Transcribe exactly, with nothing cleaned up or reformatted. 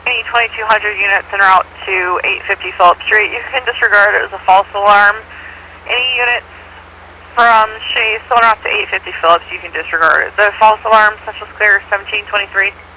Any twenty-two hundred units en route to eight fifty Phillips Street, you can disregard it as a false alarm. Any units from Chase en route to eight fifty Phillips, you can disregard it. The false alarm, Central Clear seventeen twenty-three.